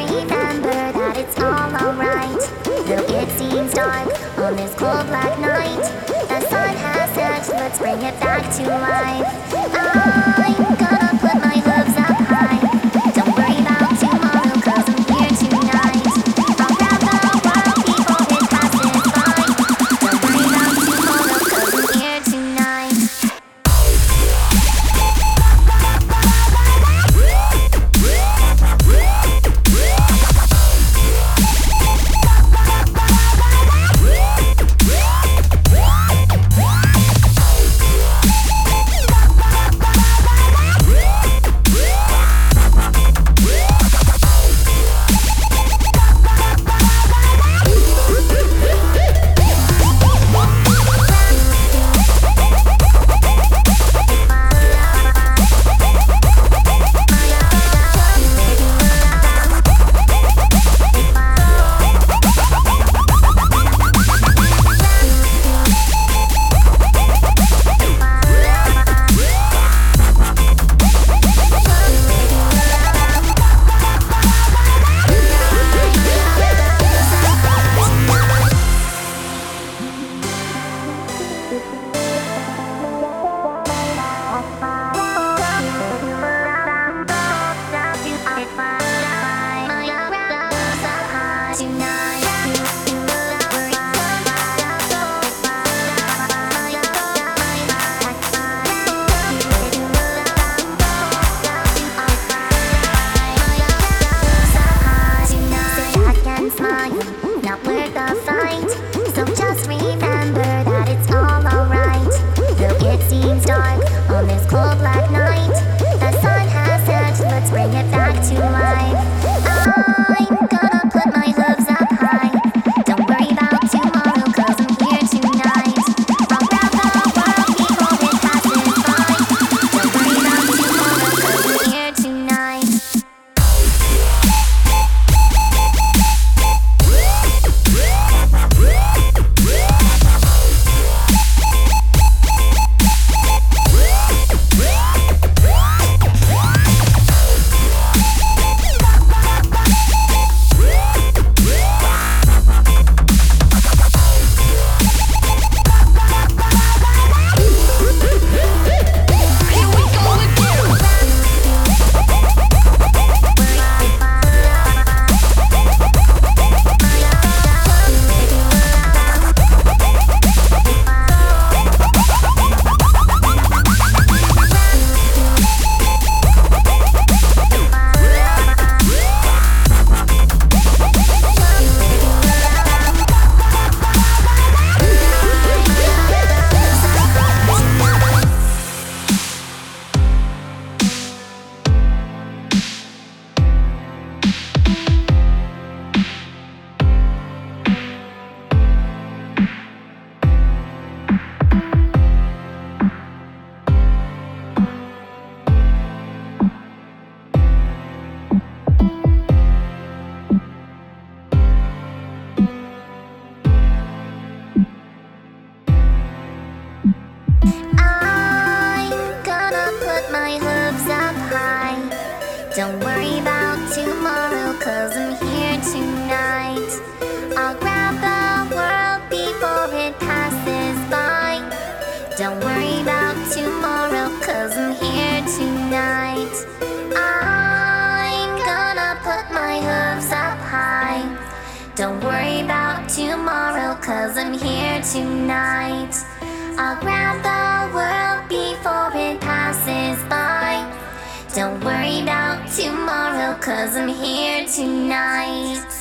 remember that it's all alright. Though it seems dark on this cold black night, the sun has set, let's bring it back to life. I'm gonna put my hooves up high. Don't worry about tomorrow, cause I'm here tonight. I'll grab the world before it passes by. Don't worry about tomorrow, cause I'm here tonight. Not worth the fight, so just remember that it's all alright. Though it seems dark on this cold black night, the sun has set, let's bring it back to life. I'm gonna put my hooves up high. Don't worry about tomorrow, cause I'm here tonight. I'll grab the world before it passes by. Don't worry about tomorrow, cause I'm here tonight. Don't worry about tomorrow, cause I'm here tonight. I'll grab the world before it passes by. Don't worry about tomorrow, cause I'm here tonight. I'm gonna put my hooves up high. Don't worry about tomorrow, cause I'm here tonight. I'll grab the world before it passes by. Don't worry about tomorrow, cause I'm here tonight.